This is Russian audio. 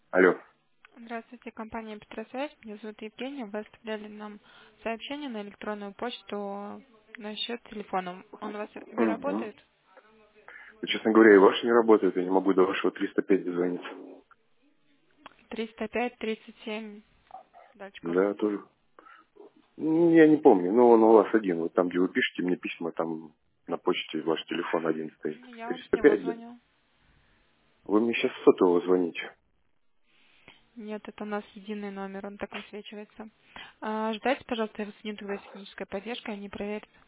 Алло. Здравствуйте, компания «Петросвязь». Меня зовут Евгения. Вы оставляли нам сообщение на электронную почту насчет телефона. Он у вас не Угу. работает? Честно говоря, и ваш не работает, я не могу до вашего 305 дозвониться. 305-37. Дальше Да, какой? тоже. Я не помню, но он у вас один. Вот там, где вы пишете мне письма, там на почте ваш телефон один стоит. Я вам с него 305, да? звоню. Вы мне сейчас с сотового звоните. Нет, это у нас единый номер, он так высвечивается. Ждайте, пожалуйста, я вас соединю тогда с технической поддержкой, они проверят.